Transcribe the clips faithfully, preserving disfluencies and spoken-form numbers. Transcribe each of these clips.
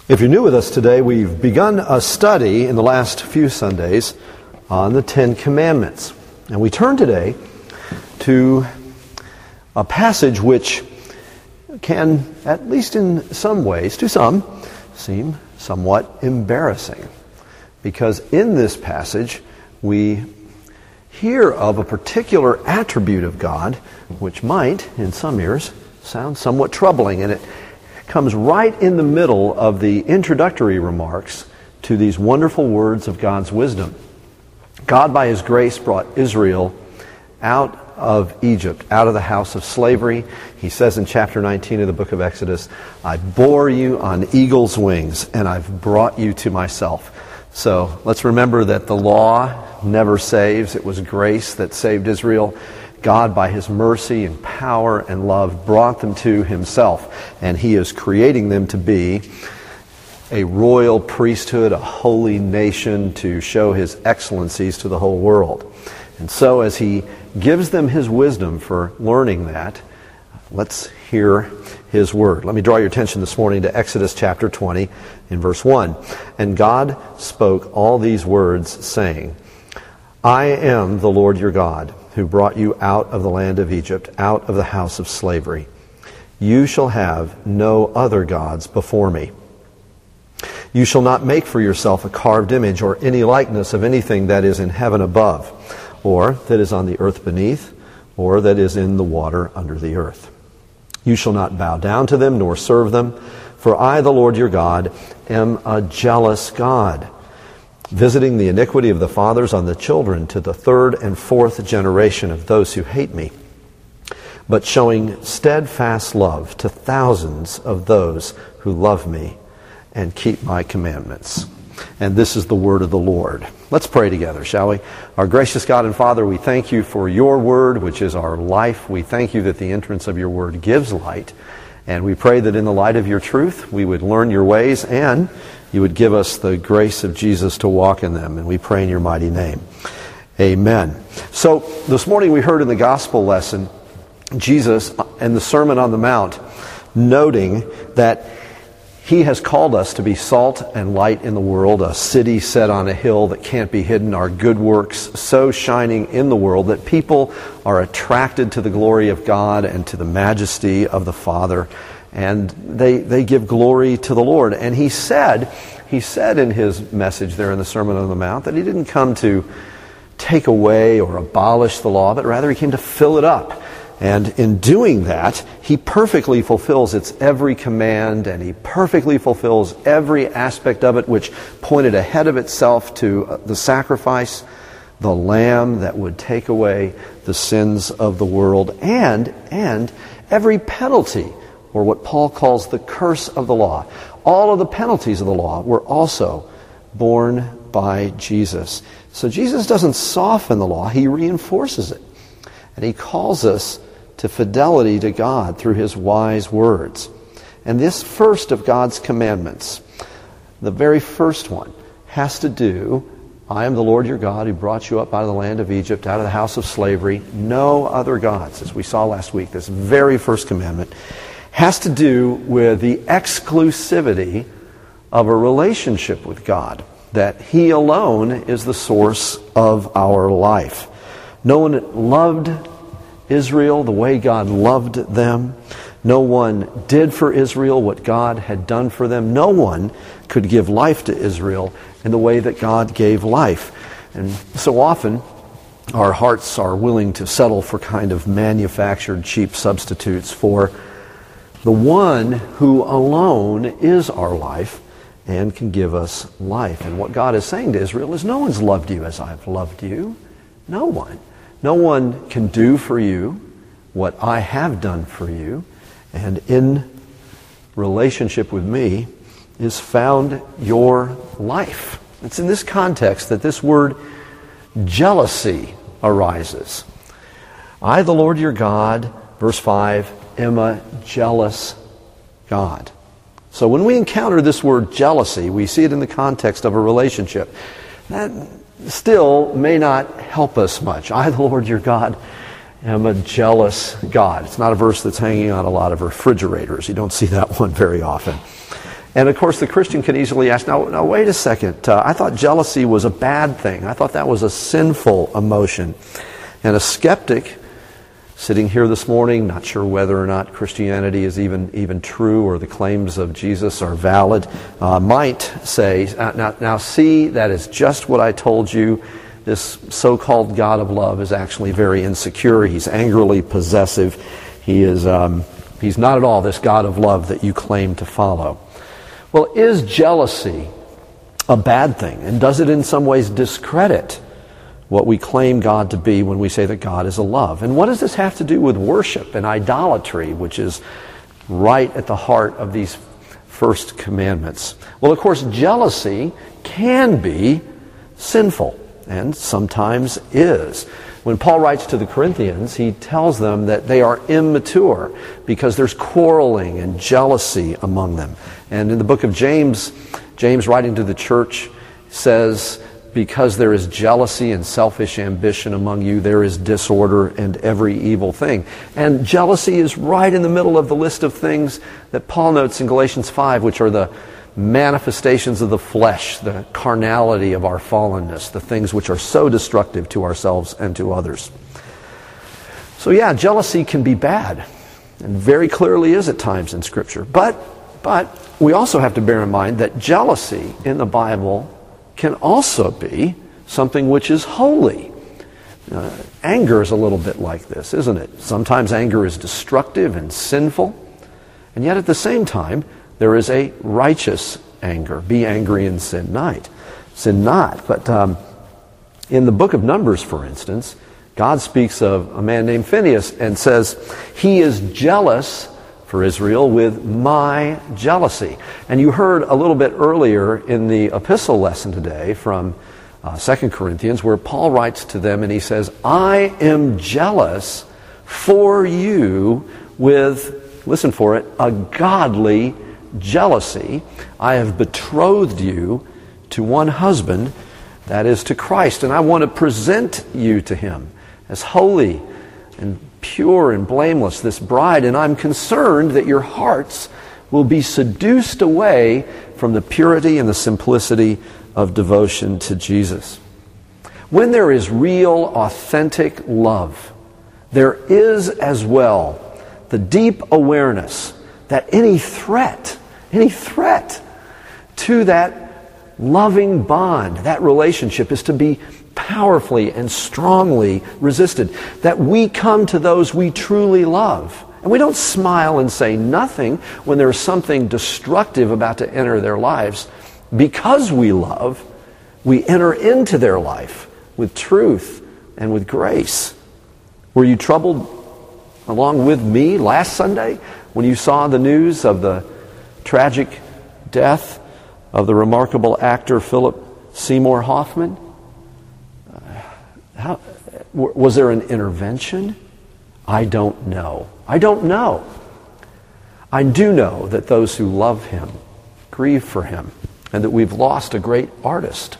If you're new with us today, we've begun a study in the last few Sundays on the Ten Commandments. And we turn today to a passage which can, at least in some ways, to some, seem somewhat embarrassing. Because in this passage, we hear of a particular attribute of God, which might, in some ears, sound somewhat troubling. And it comes right in the middle of the introductory remarks to these wonderful words of God's wisdom. God, by His grace, brought Israel out of Egypt, out of the house of slavery. He says in chapter nineteen of the book of Exodus, I bore you on eagle's wings, and I've brought you to myself. So let's remember that the law never saves. It was grace that saved Israel. God, by His mercy and power and love, brought them to Himself. And He is creating them to be a royal priesthood, a holy nation, to show His excellencies to the whole world. And so as He gives them His wisdom for learning that, let's hear His word. Let me draw your attention this morning to Exodus chapter twenty in verse one. And God spoke all these words, saying, I am the Lord your God, who brought you out of the land of Egypt, out of the house of slavery. You shall have no other gods before me. You shall not make for yourself a carved image or any likeness of anything that is in heaven above, or that is on the earth beneath, or that is in the water under the earth. You shall not bow down to them nor serve them, for I, the Lord your God, am a jealous God, visiting the iniquity of the fathers on the children to the third and fourth generation of those who hate me, but showing steadfast love to thousands of those who love me and keep my commandments. And this is the word of the Lord. Let's pray together, shall we? Our gracious God and Father, we thank you for your word, which is our life. We thank you that the entrance of your word gives light. And we pray that in the light of your truth, we would learn your ways and you would give us the grace of Jesus to walk in them. And we pray in your mighty name. Amen. So this morning we heard in the gospel lesson, Jesus and the Sermon on the Mount, noting that He has called us to be salt and light in the world, a city set on a hill that can't be hidden, our good works so shining in the world that people are attracted to the glory of God and to the majesty of the Father, and they they give glory to the Lord. And he said, he said in his message there in the Sermon on the Mount that he didn't come to take away or abolish the law, but rather he came to fill it up. And in doing that, he perfectly fulfills its every command, and he perfectly fulfills every aspect of it which pointed ahead of itself to the sacrifice, the lamb that would take away the sins of the world, and and every penalty, or what Paul calls the curse of the law. All of the penalties of the law were also borne by Jesus. So Jesus doesn't soften the law, he reinforces it. And he calls us to fidelity to God through his wise words. And this first of God's commandments, the very first one, has to do, I am the Lord your God who brought you up out of the land of Egypt, out of the house of slavery. No other gods, as we saw last week. This very first commandment has to do with the exclusivity of a relationship with God, that he alone is the source of our life. No one loved Israel the way God loved them. No one did for Israel what God had done for them. No one could give life to Israel in the way that God gave life. And so often our hearts are willing to settle for kind of manufactured cheap substitutes for the one who alone is our life and can give us life. And what God is saying to Israel is, no one's loved you as I've loved you. No one. No one can do for you what I have done for you. And in relationship with me is found your life. It's in this context that this word jealousy arises. I, the Lord your God, verse five, am a jealous God. So when we encounter this word jealousy, we see it in the context of a relationship. That still may not help us much. I, the Lord your God, am a jealous God. It's not a verse that's hanging on a lot of refrigerators. You don't see that one very often. And of course, the Christian can easily ask, now, now wait a second, uh, I thought jealousy was a bad thing. I thought that was a sinful emotion. And a skeptic sitting here this morning, not sure whether or not Christianity is even even true or the claims of Jesus are valid, uh, might say, now, now see, that is just what I told you. This so-called God of love is actually very insecure. He's angrily possessive. He is um, he's not at all this God of love that you claim to follow. Well, is jealousy a bad thing? And does it in some ways discredit what we claim God to be when we say that God is a love? And what does this have to do with worship and idolatry, which is right at the heart of these first commandments? Well, of course, jealousy can be sinful, and sometimes is. When Paul writes to the Corinthians, he tells them that they are immature because there's quarreling and jealousy among them. And in the book of James, James writing to the church says, because there is jealousy and selfish ambition among you, there is disorder and every evil thing. And jealousy is right in the middle of the list of things that Paul notes in Galatians five, which are the manifestations of the flesh, the carnality of our fallenness, the things which are so destructive to ourselves and to others. So yeah, jealousy can be bad, and very clearly is at times in Scripture. But, but we also have to bear in mind that jealousy in the Bible can also be something which is holy. Uh, anger is a little bit like this, isn't it? Sometimes anger is destructive and sinful, and yet at the same time, there is a righteous anger. Be angry and sin not. Sin not. But um, in the book of Numbers, for instance, God speaks of a man named Phinehas and says, he is jealous for Israel with my jealousy. And you heard a little bit earlier in the epistle lesson today from uh, Second Corinthians, where Paul writes to them and he says, I am jealous for you with, listen for it, a godly jealousy. I have betrothed you to one husband, that is to Christ, and I want to present you to him as holy and pure and blameless, this bride, and I'm concerned that your hearts will be seduced away from the purity and the simplicity of devotion to Jesus. When there is real, authentic love, there is as well the deep awareness that any threat Any threat to that loving bond, that relationship, is to be powerfully and strongly resisted. That we come to those we truly love. And we don't smile and say nothing when there's something destructive about to enter their lives. Because we love, we enter into their life with truth and with grace. Were you troubled along with me last Sunday when you saw the news of the tragic death of the remarkable actor Philip Seymour Hoffman? Uh, how, was there an intervention? I don't know. I don't know. I do know that those who love him grieve for him, and that we've lost a great artist.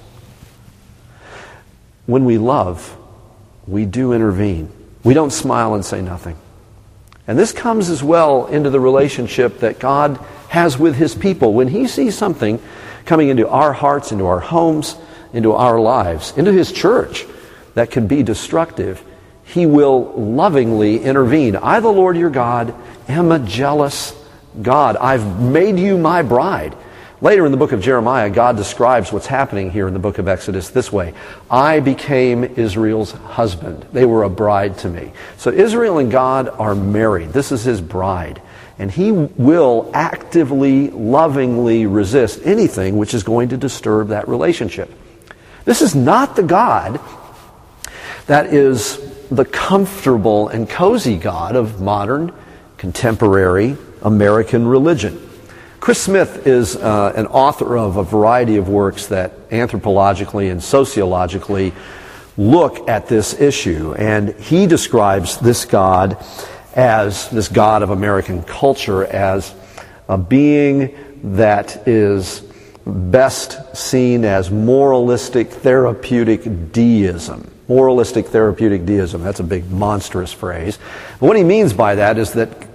When we love, we do intervene. We don't smile and say nothing. And this comes as well into the relationship that God has with his people. When he sees something coming into our hearts, into our homes, into our lives, into his church that can be destructive, he will lovingly intervene. I, the Lord your God, am a jealous God. I've made you my bride. Later in the book of Jeremiah, God describes what's happening here in the book of Exodus this way. I became Israel's husband. They were a bride to me. So Israel and God are married. This is his bride. And he will actively, lovingly resist anything which is going to disturb that relationship. This is not the God that is the comfortable and cozy God of modern, contemporary American religion. Chris Smith is uh, an author of a variety of works that anthropologically and sociologically look at this issue. And he describes this God as, this God of American culture, as a being that is best seen as moralistic therapeutic deism. Moralistic therapeutic deism. That's a big monstrous phrase. But what he means by that is that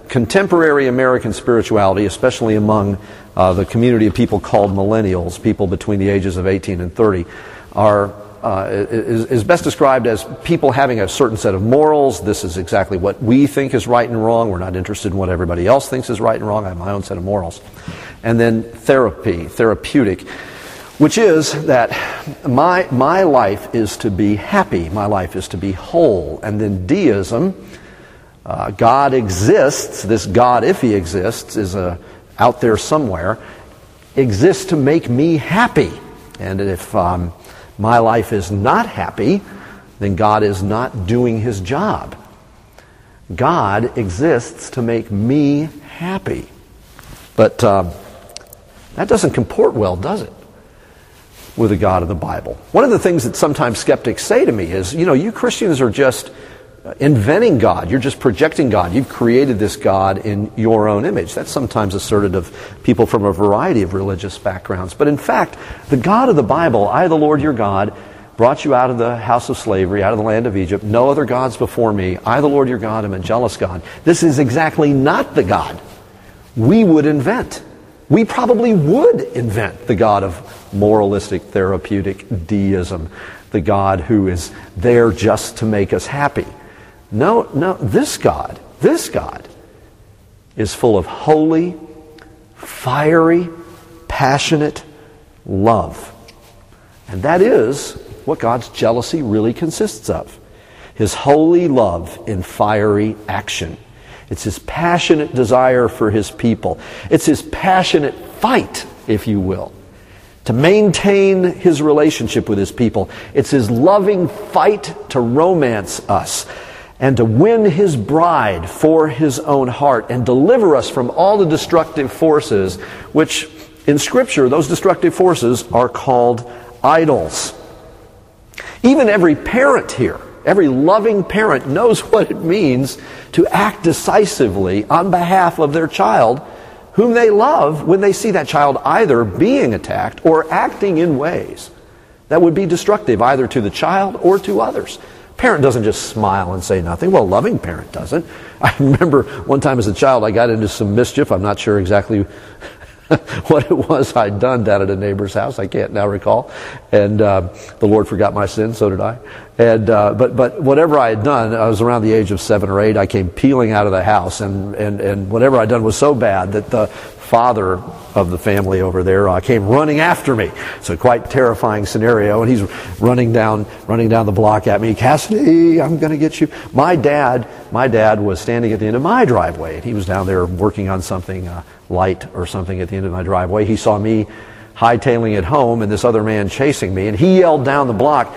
contemporary American spirituality, especially among uh, the community of people called millennials, people between the ages of eighteen and thirty, are uh, is, is best described as people having a certain set of morals. This is exactly what we think is right and wrong. We're not interested in what everybody else thinks is right and wrong. I have my own set of morals. And then therapy, therapeutic, which is that my my life is to be happy. My life is to be whole. And then deism, uh, God exists. This God, if he exists, is uh, out there somewhere, exists to make me happy. And if um, my life is not happy, then God is not doing his job. God exists to make me happy. But um, that doesn't comport well, does it, with the God of the Bible? One of the things that sometimes skeptics say to me is, you know, you Christians are just inventing God. You're just projecting God. You've created this God in your own image. That's sometimes asserted of people from a variety of religious backgrounds. But in fact, the God of the Bible, I, the Lord your God, brought you out of the house of slavery, out of the land of Egypt. No other gods before me. I, the Lord your God, am a jealous God. This is exactly not the God we would invent. We probably would invent the God of moralistic, therapeutic deism, the God who is there just to make us happy. No, no, this God, this God is full of holy, fiery, passionate love. And that is what God's jealousy really consists of. His holy love in fiery action. It's his passionate desire for his people. It's his passionate fight, if you will, to maintain his relationship with his people. It's his loving fight to romance us and to win his bride for his own heart and deliver us from all the destructive forces, which in Scripture, those destructive forces are called idols. Even every parent here, every loving parent knows what it means to act decisively on behalf of their child, whom they love, when they see that child either being attacked or acting in ways that would be destructive either to the child or to others. Parent doesn't just smile and say nothing. Well, a loving parent doesn't. I remember one time as a child I got into some mischief. I'm not sure exactly what it was I'd done down at a neighbor's house. I can't now recall. And uh, the Lord forgot my sin, so did I. And uh, but but whatever I had done, I was around the age of seven or eight. I came peeling out of the house, and and and whatever I'd done was so bad that the father of the family over there uh, came running after me. It's a quite terrifying scenario, and he's running down running down the block at me. Cassidy, I'm going to get you. My dad, my dad was standing at the end of my driveway, and he was down there working on something uh, light or something at the end of my driveway. He saw me hightailing it home, and this other man chasing me, and he yelled down the block,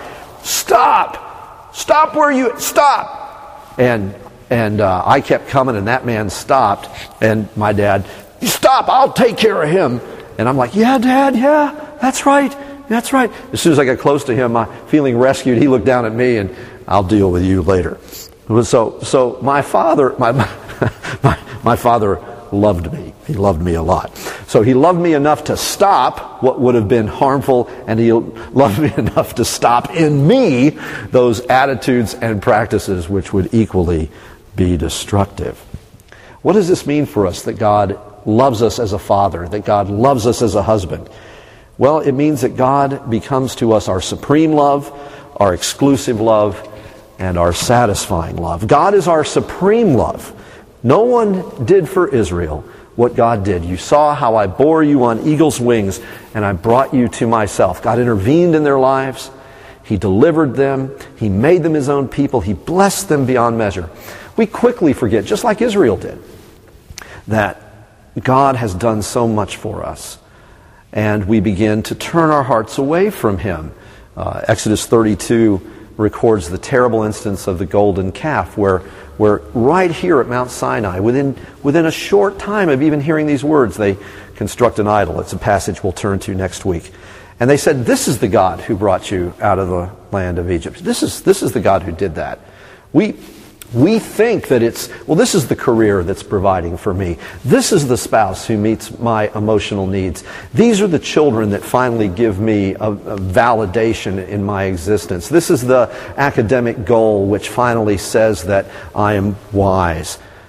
"Stop! Stop where you stop!" And and uh, I kept coming, and that man stopped, and my dad, "You stop! I'll take care of him." And I'm like, "Yeah, Dad, yeah, that's right, that's right." As soon as I got close to him, I feeling rescued, he looked down at me, and "I'll deal with you later." So, so my father, my my my father loved me. He loved me a lot. So he loved me enough to stop what would have been harmful, and he loved me enough to stop in me those attitudes and practices which would equally be destructive. What does this mean for us, that God loves us as a father, that God loves us as a husband? Well, it means that God becomes to us our supreme love, our exclusive love, and our satisfying love. God is our supreme love. No one did for Israel what God did. You saw how I bore you on eagle's wings, and I brought you to myself. God intervened in their lives. He delivered them. He made them his own people. He blessed them beyond measure. We quickly forget, just like Israel did, that God has done so much for us, and we begin to turn our hearts away from him. Uh, Exodus thirty-two records the terrible instance of the golden calf, where where right here at Mount Sinai, within within a short time of even hearing these words, they construct an idol. It's a passage we'll turn to next week. And they said, "This is the God who brought you out of the land of Egypt." This is this is the God who did that. We we think that it's, well, this is the career that's providing for me. This is the spouse who meets my emotional needs. These are the children that finally give me a, a validation in my existence. This is the academic goal which finally says that I am wise. But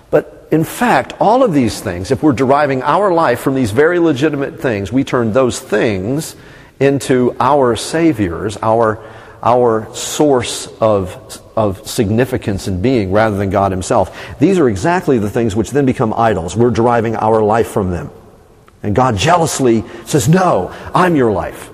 in fact, all of these things, if we're deriving our life from these very legitimate things, we turn those things into our saviors, our, our source of, of significance and being rather than God himself. These are exactly the things which then become idols. We're deriving our life from them. And God jealously says, no, I'm your life.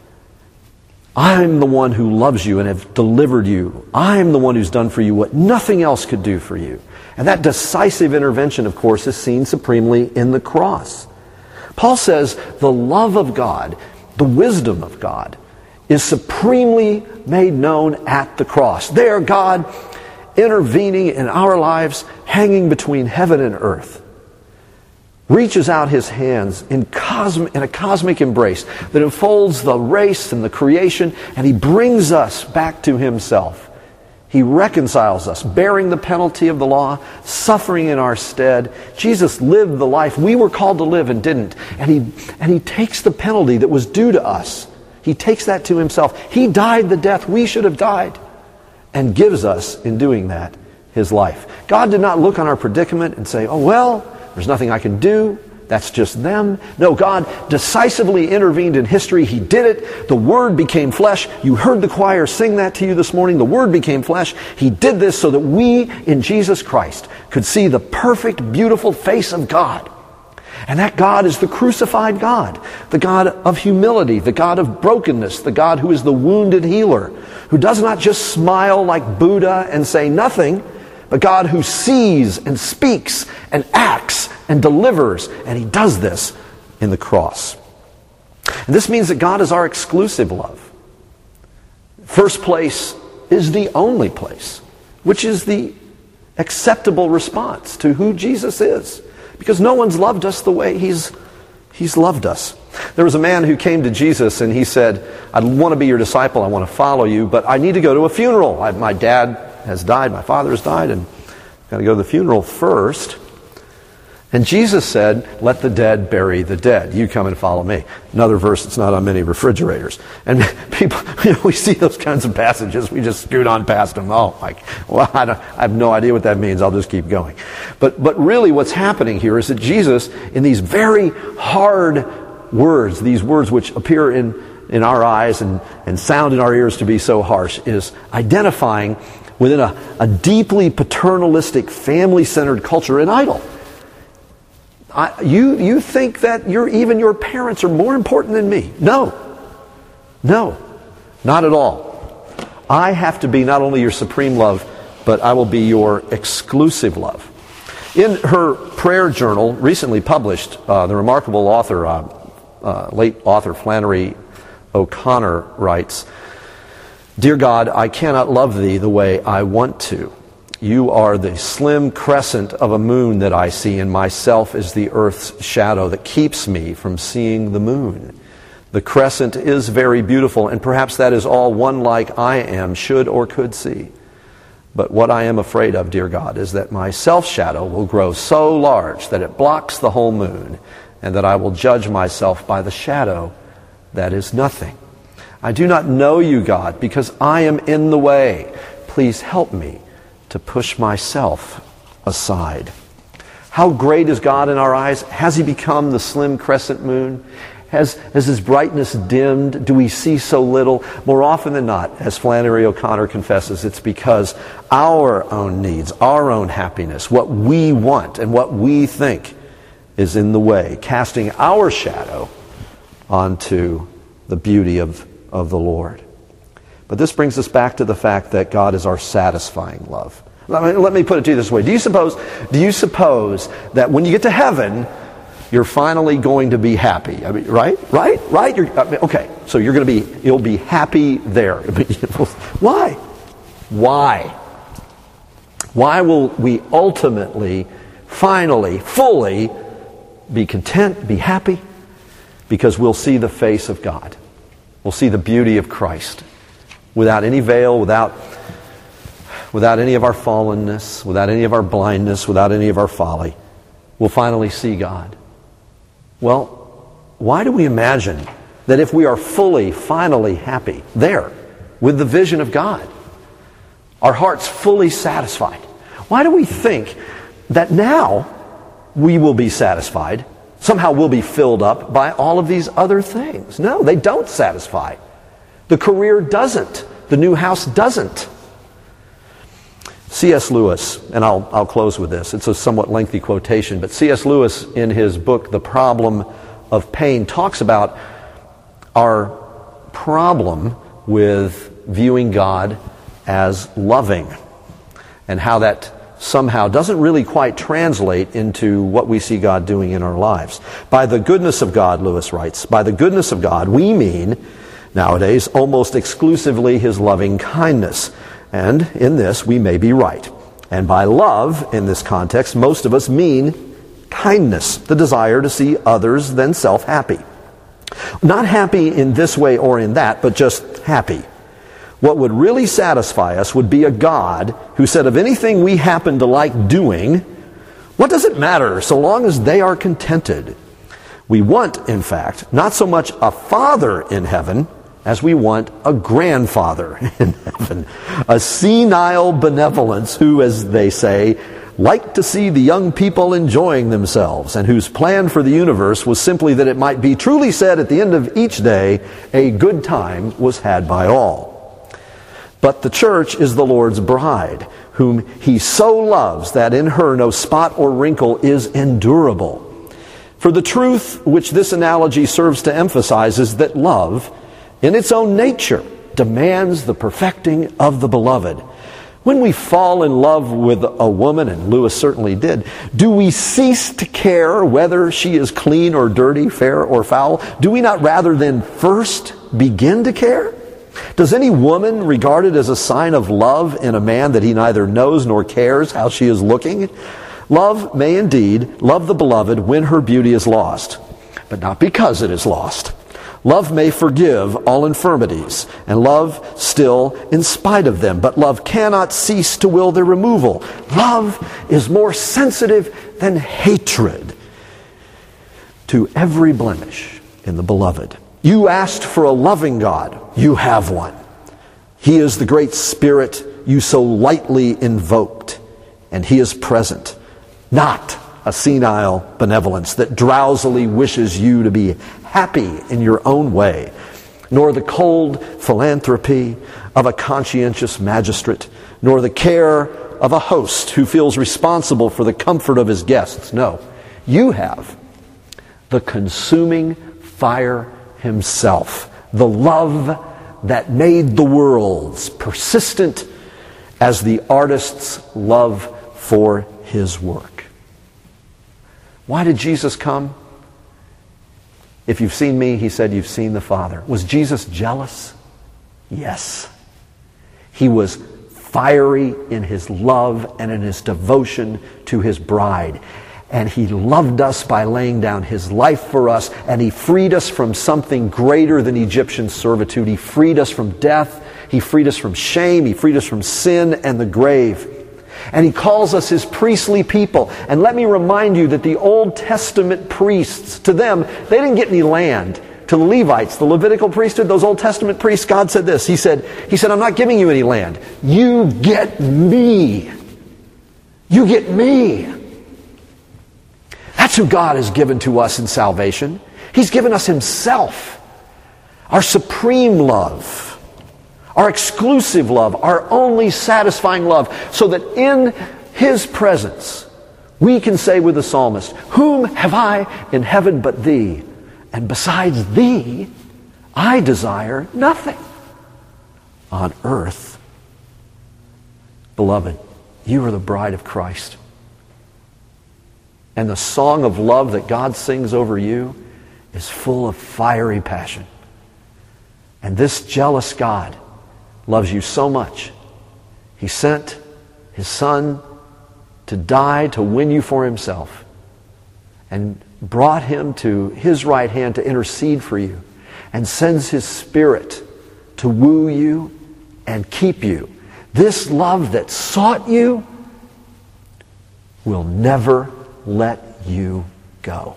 I'm the one who loves you and have delivered you. I'm the one who's done for you what nothing else could do for you. And that decisive intervention, of course, is seen supremely in the cross. Paul says the love of God, the wisdom of God, is supremely made known at the cross. There, God intervening in our lives, hanging between heaven and earth, reaches out his hands in, cosmic, in a cosmic embrace that enfolds the race and the creation, and he brings us back to himself. He reconciles us, bearing the penalty of the law, suffering in our stead. Jesus lived the life we were called to live and didn't. And he, and he takes the penalty that was due to us. He takes that to himself. He died the death we should have died and gives us, in doing that, his life. God did not look on our predicament and say, oh, well, there's nothing I can do. That's just them. No, God decisively intervened in history. He did it. The Word became flesh. You heard the choir sing that to you this morning. The Word became flesh. He did this so that we, in Jesus Christ, could see the perfect, beautiful face of God. And that God is the crucified God, the God of humility, the God of brokenness, the God who is the wounded healer, who does not just smile like Buddha and say nothing, but God who sees and speaks and acts and delivers, and he does this in the cross. And this means that God is our exclusive love. First place is the only place, which is the acceptable response to who Jesus is, because no one's loved us the way he's, he's loved us. There was a man who came to Jesus and he said, I want to be your disciple, I want to follow you, but I need to go to a funeral. I, my dad has died, my father has died, and I've got to go to the funeral first. And Jesus said, let the dead bury the dead. You come and follow me. Another verse that's not on many refrigerators. And people, you know, we see those kinds of passages, we just scoot on past them. Oh, like, well, I, don't, I have no idea what that means. I'll just keep going. But, but really what's happening here is that Jesus, in these very hard words, these words which appear in, in our eyes and, and sound in our ears to be so harsh, is identifying within a, a deeply paternalistic, family-centered culture an idol. I, you, you think that you're, even your parents are more important than me. No. No. Not at all. I have to be not only your supreme love, but I will be your exclusive love. In her prayer journal, recently published, uh, the remarkable author, uh, uh, late author Flannery O'Connor writes, Dear God, I cannot love thee the way I want to. You are the slim crescent of a moon that I see, and myself is the earth's shadow that keeps me from seeing the moon. The crescent is very beautiful, and perhaps that is all one like I am should or could see. But what I am afraid of, dear God, is that my self-shadow will grow so large that it blocks the whole moon, and that I will judge myself by the shadow that is nothing. I do not know you, God, because I am in the way. Please help me to push myself aside. How great is God in our eyes? Has he become the slim crescent moon? Has, has his brightness dimmed? Do we see so little? More often than not, as Flannery O'Connor confesses, it's because our own needs, our own happiness, what we want and what we think is in the way, casting our shadow onto the beauty of, of the Lord. But this brings us back to the fact that God is our satisfying love. Let me, let me put it to you this way. Do you suppose, do you suppose that when you get to heaven, you're finally going to be happy? I mean, right? Right? Right? You're, I mean, okay, so you're going to be, you'll be happy there. Why? Why? Why will we ultimately, finally, fully be content, be happy? Because we'll see the face of God. We'll see the beauty of Christ. Without any veil, without, without any of our fallenness, without any of our blindness, without any of our folly, we'll finally see God. Well, why do we imagine that if we are fully, finally happy there, with the vision of God, our hearts fully satisfied, why do we think that now we will be satisfied, somehow we'll be filled up by all of these other things. No, they don't satisfy. The career doesn't. The new house doesn't. C S Lewis, and I'll, I'll close with this. It's a somewhat lengthy quotation, but C S Lewis in his book, The Problem of Pain, talks about our problem with viewing God as loving and how that somehow doesn't really quite translate into what we see God doing in our lives. By the goodness of God, Lewis writes, by the goodness of God, we mean nowadays almost exclusively His loving kindness. And in this, we may be right. And by love, in this context, most of us mean kindness, the desire to see others than self happy. Not happy in this way or in that, but just happy. What would really satisfy us would be a God who said of anything we happen to like doing, what does it matter so long as they are contented? We want, in fact, not so much a father in heaven as we want a grandfather in heaven. A senile benevolence who, as they say, liked to see the young people enjoying themselves, and whose plan for the universe was simply that it might be truly said at the end of each day, a good time was had by all. But the church is the Lord's bride, whom He so loves that in her no spot or wrinkle is endurable. For the truth which this analogy serves to emphasize is that love, in its own nature, demands the perfecting of the beloved. When we fall in love with a woman, and Lewis certainly did, do we cease to care whether she is clean or dirty, fair or foul? Do we not rather than first begin to care? Does any woman regard it as a sign of love in a man that he neither knows nor cares how she is looking? Love may indeed love the beloved when her beauty is lost, but not because it is lost. Love may forgive all infirmities, and love still in spite of them, but love cannot cease to will their removal. Love is more sensitive than hatred to every blemish in the beloved. You asked for a loving God. You have one. He is the great Spirit you so lightly invoked, and He is present, not a senile benevolence that drowsily wishes you to be happy in your own way, nor the cold philanthropy of a conscientious magistrate, nor the care of a host who feels responsible for the comfort of his guests. No, you have the consuming fire Himself, the love that made the worlds, persistent as the artist's love for his work. Why did Jesus come? If you've seen me, He said, you've seen the Father. Was Jesus jealous? Yes. He was fiery in His love and in His devotion to His bride. And He loved us by laying down His life for us, and He freed us from something greater than Egyptian servitude. He freed us from death. He freed us from shame. He freed us from sin and the grave. And He calls us His priestly people. And let me remind you that the Old Testament priests, to them, they didn't get any land. To the Levites, the Levitical priesthood, those Old Testament priests, God said this. He said, He said, I'm not giving you any land. You get me. You get me. That's who God has given to us in salvation. He's given us Himself, our supreme love, our exclusive love, our only satisfying love, so that in His presence we can say with the psalmist, whom have I in heaven but Thee? And besides Thee, I desire nothing on earth. Beloved, you are the bride of Christ. And the song of love that God sings over you is full of fiery passion. And this jealous God loves you so much, He sent His Son to die to win you for Himself, and brought Him to His right hand to intercede for you, and sends His Spirit to woo you and keep you. This love that sought you will never let you go.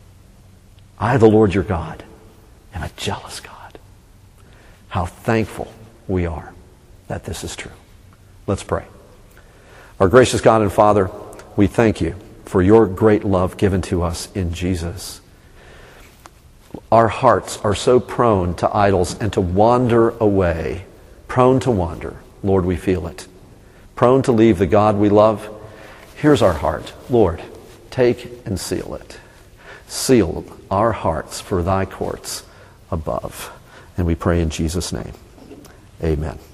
I, the Lord your God, am a jealous God. How thankful we are that this is true. Let's pray. Our gracious God and Father, we thank you for your great love given to us in Jesus. Our hearts are so prone to idols and to wander away, prone to wander. Lord, we feel it. Prone to leave the God we love. Here's our heart. Lord, take and seal it. Seal our hearts for thy courts above. And we pray in Jesus' name. Amen.